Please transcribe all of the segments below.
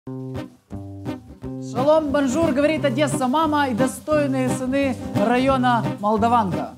Шалом, бонжур, говорит Одесса мама и достойные сыны района Молдаванка.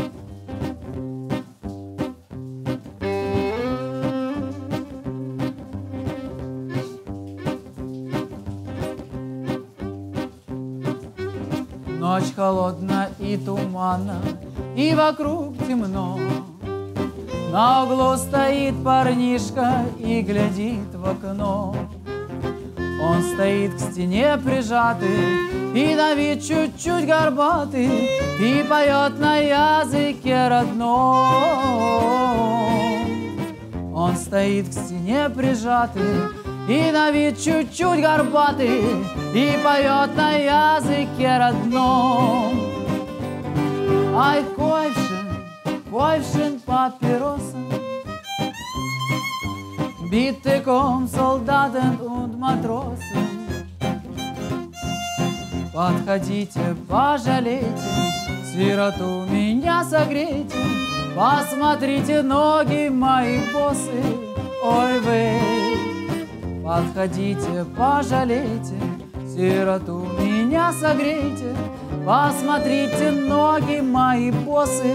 Ночь холодна и туманна, и вокруг темно. На углу стоит парнишка и глядит в окно. Он стоит к стене прижатый и на вид чуть-чуть горбатый и поет на языке родном. Он стоит к стене прижатый и на вид чуть-чуть горбатый и поет на языке родном. Ай, Койшин папироса, bitte komm, Soldaten und Matrosen. Подходите, пожалейте, сироту меня согрейте, посмотрите, ноги мои босы, ой вы. Подходите, пожалейте, сироту меня согрейте, посмотрите, ноги мои босы.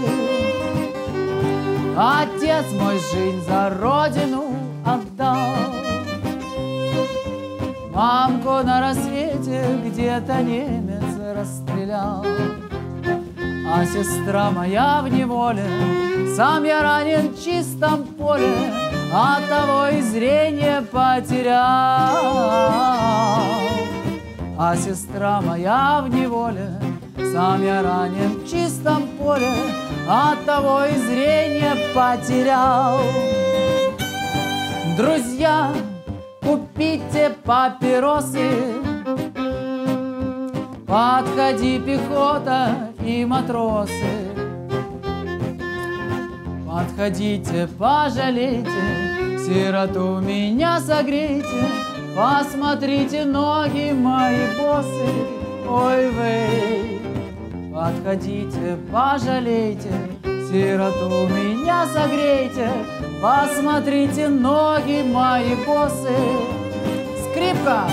Отец мой жизнь за родину отдал, мамку на рассвете где-то немец расстрелял, а сестра моя в неволе, сам я ранен в чистом поле, оттого и зрение потерял. А сестра моя в неволе, сам я ранен в чистом поле, оттого и зрение потерял. Друзья, купите папиросы, подходи, пехота и матросы. Подходите, пожалейте, сироту меня согрейте, посмотрите, ноги мои босы, ой вы. Подходите, пожалейте, сироту меня согрейте, посмотрите, ноги мои босы. Скрипка!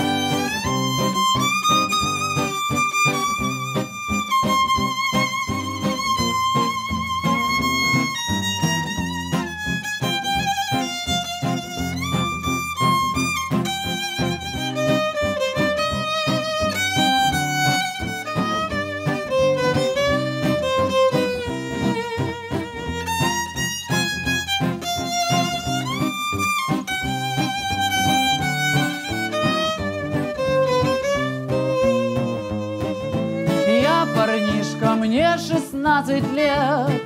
Парнишка, мне 16 лет.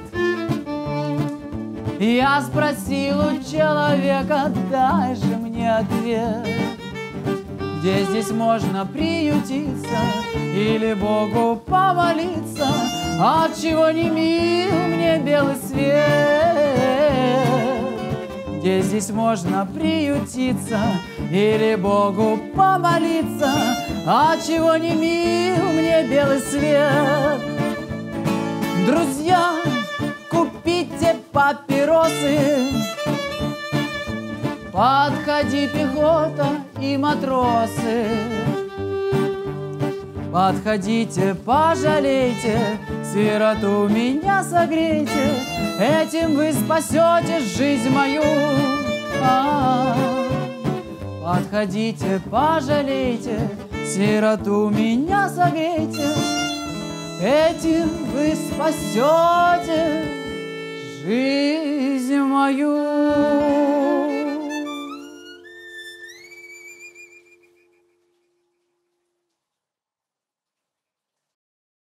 Я спросил у человека, дай же мне ответ, где здесь можно приютиться или Богу помолиться, отчего не мил мне белый свет. Где здесь можно приютиться или Богу помолиться, отчего не мил мне белый свет. Друзья, купите папиросы, подходи, пехота и матросы. Подходите, пожалейте, сироту меня согрейте, этим вы спасете жизнь мою. Подходите, пожалейте, сироту меня согрейте, этим вы спасете жизнь мою.